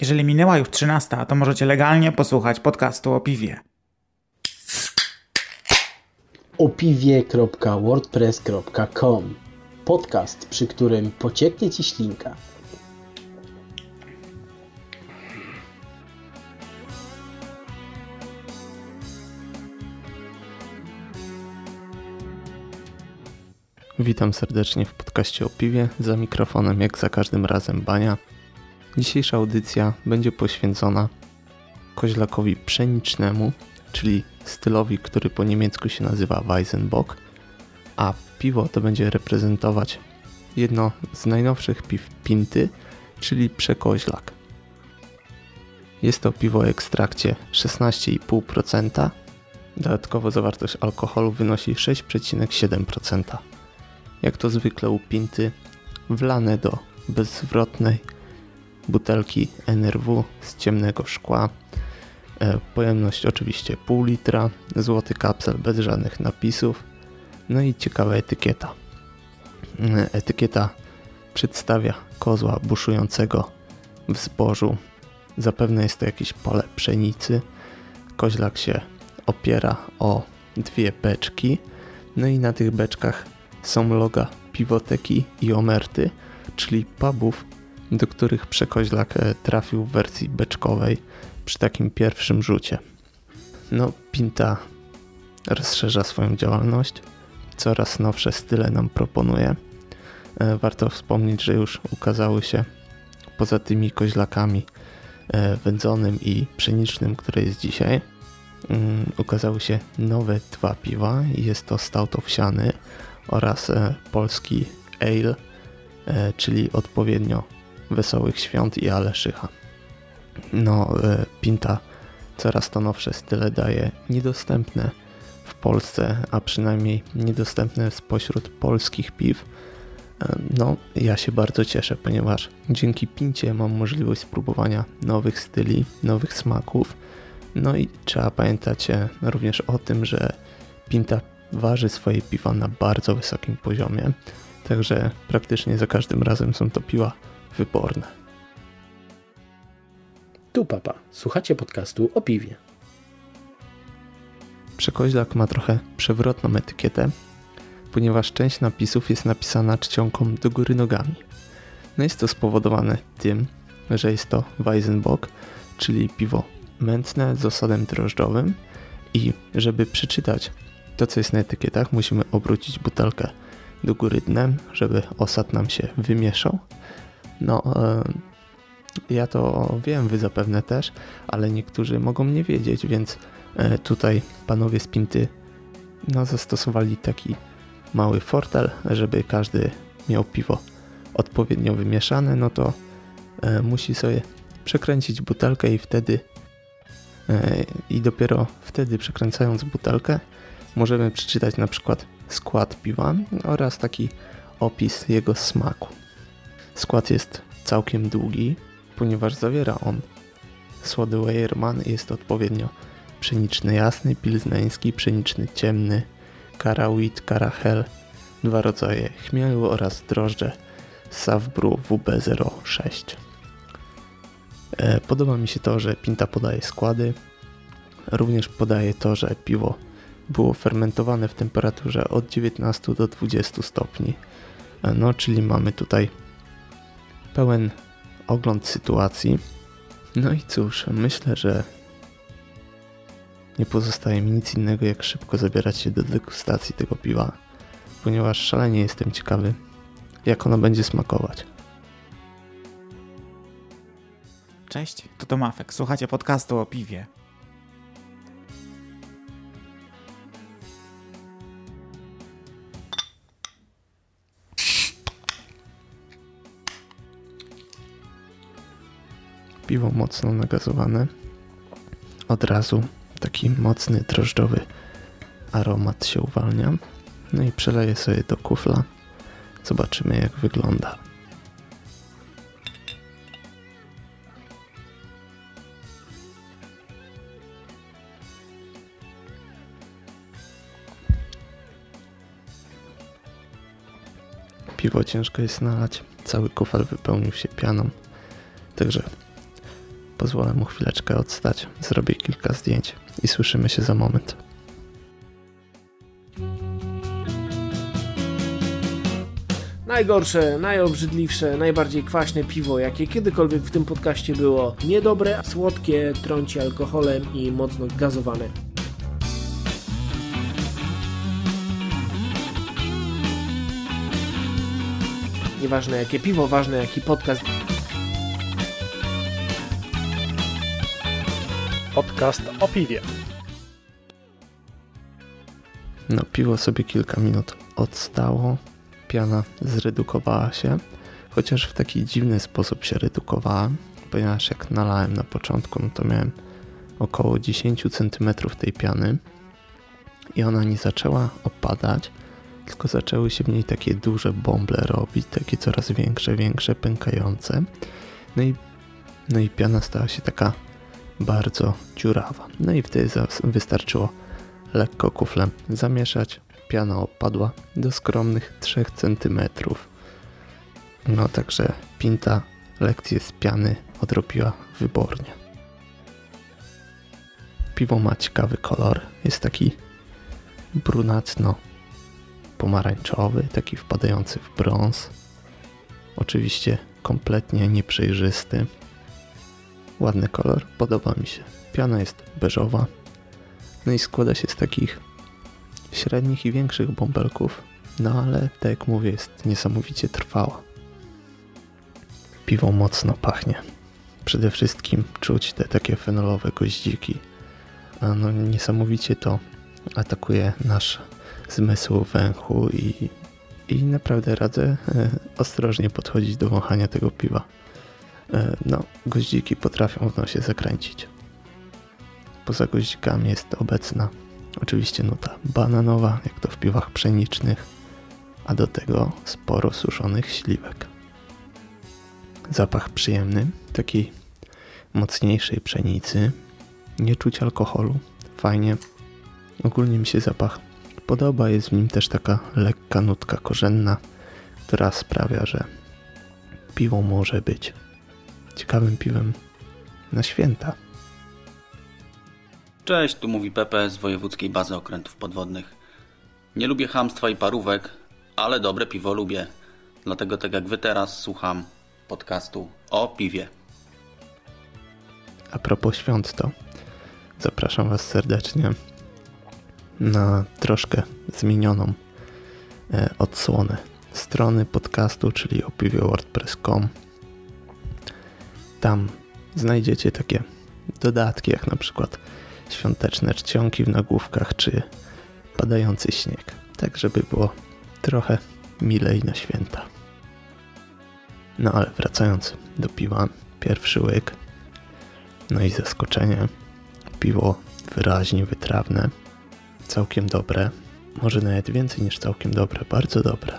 Jeżeli minęła już 13, to możecie legalnie posłuchać podcastu o piwie. opiwie.wordpress.com. Podcast, przy którym pocieknie Ci ślinka. Witam serdecznie w podcaście o piwie, za mikrofonem jak za każdym razem Bania. Dzisiejsza audycja będzie poświęcona koźlakowi pszenicznemu, czyli stylowi, który po niemiecku się nazywa Weizenbock, a piwo to będzie reprezentować jedno z najnowszych piw Pinty, czyli przekoźlak. Jest to piwo o ekstrakcie 16,5%, dodatkowo zawartość alkoholu wynosi 6,7%. Jak to zwykle u Pinty, wlane do bezzwrotnej butelki NRW z ciemnego szkła. Pojemność oczywiście pół litra, złoty kapsel bez żadnych napisów, no i ciekawa etykieta. Etykieta przedstawia kozła buszującego w zbożu. Zapewne jest to jakieś pole pszenicy. Koźlak się opiera o dwie beczki, no i na tych beczkach są loga Piwoteki i Omerty, czyli pubów, do których przekoźlak trafił w wersji beczkowej przy takim pierwszym rzucie. No, Pinta rozszerza swoją działalność, coraz nowsze style nam proponuje. Warto wspomnieć, że już ukazały się poza tymi koźlakami wędzonym i pszenicznym, które jest dzisiaj, ukazały się nowe dwa piwa. Jest to stout owsiany oraz polski ale, czyli odpowiednio Wesołych Świąt i Aleszycha. No, Pinta coraz to nowsze style daje, niedostępne w Polsce, a przynajmniej niedostępne spośród polskich piw. No, ja się bardzo cieszę, ponieważ dzięki Pincie mam możliwość spróbowania nowych styli, nowych smaków. No i trzeba pamiętać również o tym, że Pinta waży swoje piwa na bardzo wysokim poziomie, także praktycznie za każdym razem są to piwa wyborne. Tu papa, słuchacie podcastu o piwie. Przekoźlak ma trochę przewrotną etykietę, ponieważ część napisów jest napisana czcionką do góry nogami. No jest to spowodowane tym, że jest to Weizenbock, czyli piwo mętne z osadem drożdżowym, i żeby przeczytać to, co jest na etykietach, musimy obrócić butelkę do góry dnem, żeby osad nam się wymieszał. No, ja to wiem, wy zapewne też, ale niektórzy mogą nie wiedzieć, więc tutaj panowie z Pinty zastosowali taki mały fortel, żeby każdy miał piwo odpowiednio wymieszane, no to musi sobie przekręcić butelkę i dopiero wtedy, przekręcając butelkę, możemy przeczytać na przykład skład piwa oraz taki opis jego smaku. Skład jest całkiem długi, ponieważ zawiera on słody Weyermann, jest odpowiednio pszeniczny jasny, pilzneński, pszeniczny ciemny, Kara Wheat, Kara Hell, dwa rodzaje chmielu oraz drożdże Savbru WB06. Podoba mi się to, że Pinta podaje składy. Również podaje to, że piwo było fermentowane w temperaturze od 19 do 20 stopni. No, czyli mamy tutaj pełen ogląd sytuacji. No i cóż, myślę, że nie pozostaje mi nic innego, jak szybko zabierać się do degustacji tego piwa, ponieważ szalenie jestem ciekawy, jak ono będzie smakować. Cześć, tu Tomafek, słuchacie podcastu o piwie. Piwo mocno nagazowane. Od razu taki mocny, drożdżowy aromat się uwalnia. No i przeleję sobie do kufla. Zobaczymy, jak wygląda. Piwo ciężko jest nalać. Cały kufel wypełnił się pianą. Także Pozwolę mu chwileczkę odstać, zrobię kilka zdjęć i słyszymy się za moment. Najgorsze, najobrzydliwsze, najbardziej kwaśne piwo, jakie kiedykolwiek w tym podcaście było. Niedobre, słodkie, trąci alkoholem i mocno gazowane. Nieważne jakie piwo, ważne jaki podcast. Podcast o piwie. No, piwo sobie kilka minut odstało, piana zredukowała się, chociaż w taki dziwny sposób się redukowała, ponieważ jak nalałem na początku, no to miałem około 10 cm tej piany i ona nie zaczęła opadać, tylko zaczęły się w niej takie duże bąble robić, takie coraz większe, pękające. No i piana stała się taka bardzo dziurawa. No i wtedy wystarczyło lekko kuflem zamieszać. Piana opadła do skromnych 3 cm. No także pinta lekcję z piany odrobiła wybornie. Piwo ma ciekawy kolor. Jest taki brunatno-pomarańczowy, taki wpadający w brąz. Oczywiście kompletnie nieprzejrzysty. Ładny kolor, podoba mi się. Piana jest beżowa. No i składa się z takich średnich i większych bąbelków. No ale, tak jak mówię, jest niesamowicie trwała. Piwo mocno pachnie. Przede wszystkim czuć te takie fenolowe goździki. No niesamowicie to atakuje nasz zmysł węchu i naprawdę radzę ostrożnie podchodzić do wąchania tego piwa. No, goździki potrafią w nosie zakręcić. Poza goździkami jest obecna oczywiście nuta bananowa, jak to w piwach pszenicznych, a do tego sporo suszonych śliwek. Zapach przyjemny, takiej mocniejszej pszenicy, nie czuć alkoholu, fajnie. Ogólnie mi się zapach podoba, jest w nim też taka lekka nutka korzenna, która sprawia, że piwo może być ciekawym piwem na święta. Cześć, tu mówi Pepe z Wojewódzkiej Bazy Okrętów Podwodnych. Nie lubię chamstwa i parówek, ale dobre piwo lubię. Dlatego tak jak wy teraz słucham podcastu o piwie. A propos świąt, to zapraszam was serdecznie na troszkę zmienioną odsłonę strony podcastu, czyli opiwie.wordpress.com. Tam znajdziecie takie dodatki, jak na przykład świąteczne czcionki w nagłówkach, czy padający śnieg. Tak, żeby było trochę milej na święta. No ale wracając do piwa, pierwszy łyk. No i zaskoczenie. Piwo wyraźnie wytrawne. Całkiem dobre. Może nawet więcej niż całkiem dobre. Bardzo dobre.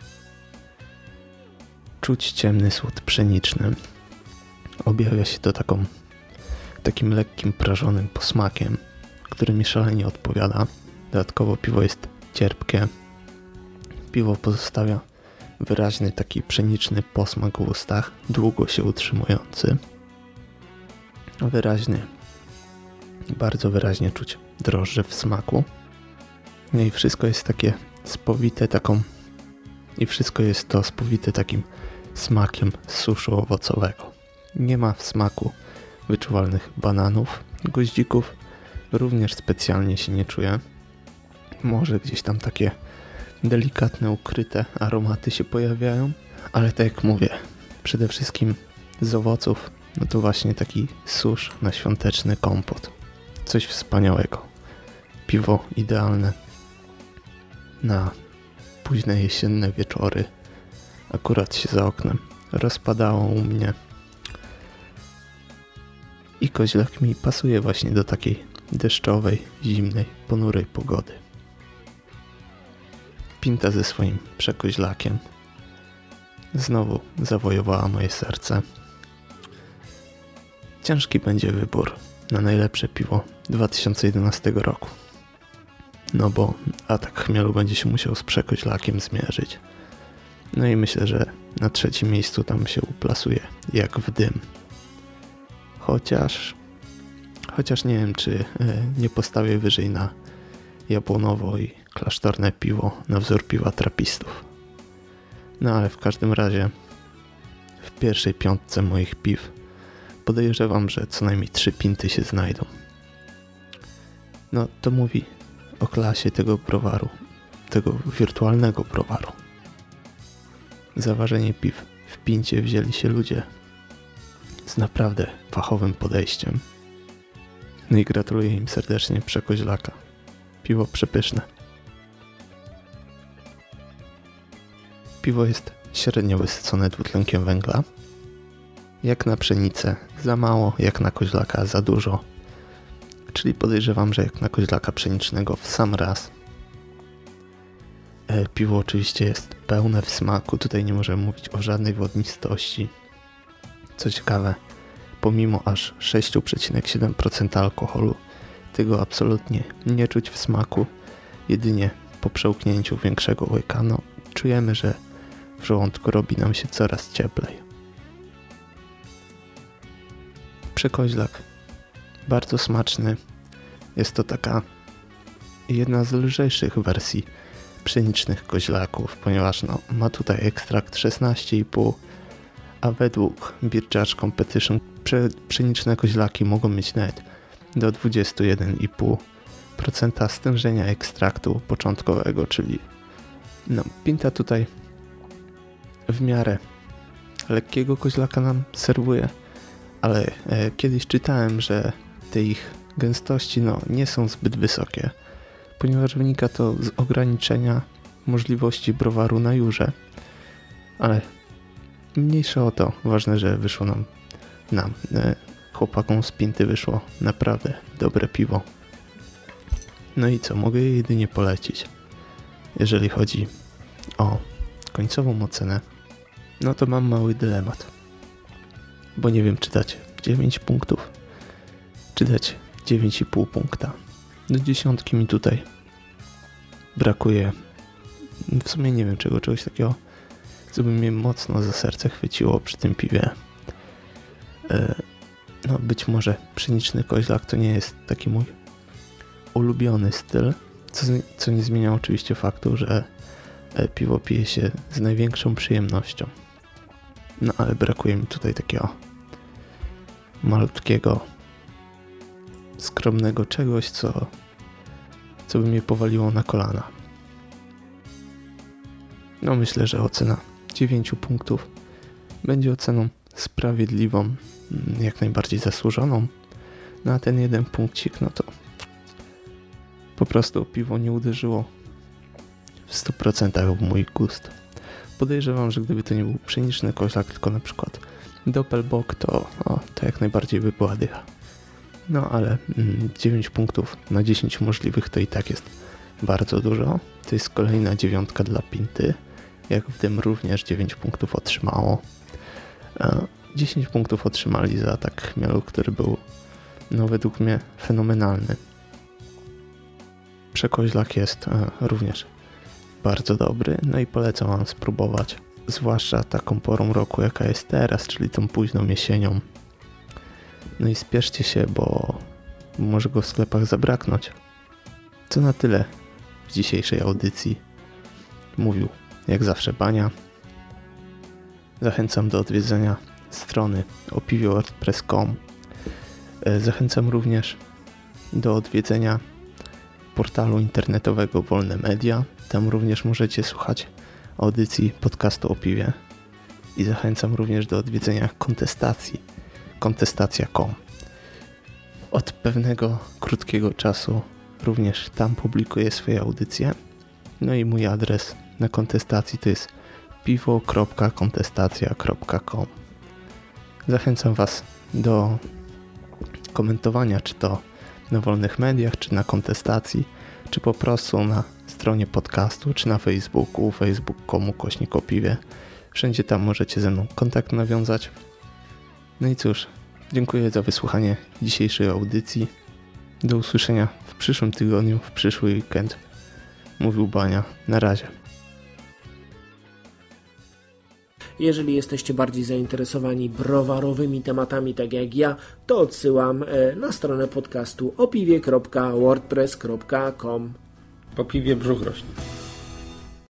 Czuć ciemny słód pszeniczny. Objawia się to takim lekkim prażonym posmakiem, który mi szalenie odpowiada. Dodatkowo piwo jest cierpkie. Piwo pozostawia wyraźny taki pszeniczny posmak w ustach, długo się utrzymujący. Bardzo wyraźnie czuć drożdże w smaku. No i wszystko jest takie spowite spowite takim smakiem suszu owocowego. Nie ma w smaku wyczuwalnych bananów, goździków. Również specjalnie się nie czuję. Może gdzieś tam takie delikatne, ukryte aromaty się pojawiają, ale tak jak mówię, przede wszystkim z owoców, no to właśnie taki susz na świąteczny kompot. Coś wspaniałego. Piwo idealne na późne jesienne wieczory. Akurat się za oknem rozpadało u mnie. I koźlak mi pasuje właśnie do takiej deszczowej, zimnej, ponurej pogody. Pinta ze swoim przekoźlakiem znowu zawojowała moje serce. Ciężki będzie wybór na najlepsze piwo 2011 roku. No bo Atak Chmielu będzie się musiał z przekoźlakiem zmierzyć. No i myślę, że na trzecim miejscu tam się uplasuje jak w dym Chociaż nie wiem, czy nie postawię wyżej na jabłonowo i klasztorne piwo na wzór piwa trapistów. No ale w każdym razie w pierwszej piątce moich piw podejrzewam, że co najmniej 3 pinty się znajdą. No to mówi o klasie tego browaru, tego wirtualnego browaru. Za ważenie piw w pincie wzięli się ludzie z naprawdę fachowym podejściem. No i gratuluję im serdecznie Przekoźlaka. Piwo przepyszne. Piwo jest średnio wysycone dwutlenkiem węgla. Jak na pszenicę za mało, jak na koźlaka za dużo. Czyli podejrzewam, że jak na koźlaka pszenicznego w sam raz. Piwo oczywiście jest pełne w smaku. Tutaj nie możemy mówić o żadnej wodnistości. Co ciekawe, pomimo aż 6,7% alkoholu, tego absolutnie nie czuć w smaku. Jedynie po przełknięciu większego łyka, czujemy, że w żołądku robi nam się coraz cieplej. Przekoźlak bardzo smaczny. Jest to taka jedna z lżejszych wersji pszenicznych koźlaków, ponieważ ma tutaj ekstrakt 16,5, a według Beer Judge Competition pszeniczne koźlaki mogą mieć nawet do 21,5% stężenia ekstraktu początkowego, czyli pinta tutaj w miarę lekkiego koźlaka nam serwuje, ale kiedyś czytałem, że te ich gęstości nie są zbyt wysokie, ponieważ wynika to z ograniczenia możliwości browaru na jurze, ale mniejsza o to, ważne, że wyszło nam chłopakom z pinty wyszło naprawdę dobre piwo. No i co, mogę je jedynie polecić. Jeżeli chodzi o końcową ocenę, to mam mały dylemat, bo nie wiem, czy dać 9 punktów, czy dać 9,5 punkta. Do 10 mi tutaj brakuje. W sumie nie wiem czegoś takiego, co by mnie mocno za serce chwyciło przy tym piwie. Być może pszeniczny koźlak to nie jest taki mój ulubiony styl, co nie zmienia oczywiście faktu, że piwo pije się z największą przyjemnością. Ale brakuje mi tutaj takiego malutkiego, skromnego czegoś, co by mnie powaliło na kolana. Myślę, że ocena 9 punktów będzie oceną sprawiedliwą, jak najbardziej zasłużoną. A ten jeden punkcik, to po prostu piwo nie uderzyło w 100% w mój gust. Podejrzewam, że gdyby to nie był pszeniczny koźlak, tylko na przykład Doppelbock, to jak najbardziej by była dycha. Ale 9 punktów na 10 możliwych to i tak jest bardzo dużo. To jest kolejna 9 dla pinty. Jak w tym również 9 punktów otrzymało. 10 punktów otrzymali za atak chmielu, który był według mnie fenomenalny. Przekoźlak jest również bardzo dobry, i polecam wam spróbować, zwłaszcza taką porą roku, jaka jest teraz, czyli tą późną jesienią. I spieszcie się, bo może go w sklepach zabraknąć. Co na tyle w dzisiejszej audycji. Mówił jak zawsze Bania. Zachęcam do odwiedzenia strony opiwie.wordpress.com. Zachęcam również do odwiedzenia portalu internetowego Wolne Media. Tam również możecie słuchać audycji podcastu o piwie. I zachęcam również do odwiedzenia kontestacji. Kontestacja.com. Od pewnego krótkiego czasu również tam publikuję swoje audycje. I mój adres na kontestacji to jest piwo.kontestacja.com. Zachęcam was do komentowania, czy to na Wolnych Mediach, czy na kontestacji, czy po prostu na stronie podcastu, czy na Facebooku, facebook.com/o piwie. Wszędzie tam możecie ze mną kontakt nawiązać. I cóż, dziękuję za wysłuchanie dzisiejszej audycji. Do usłyszenia w przyszłym tygodniu, w przyszły weekend. Mówił Bania. Na razie. Jeżeli jesteście bardziej zainteresowani browarowymi tematami, tak jak ja, to odsyłam na stronę podcastu opiwie.wordpress.com. Po piwie brzuch rośnie.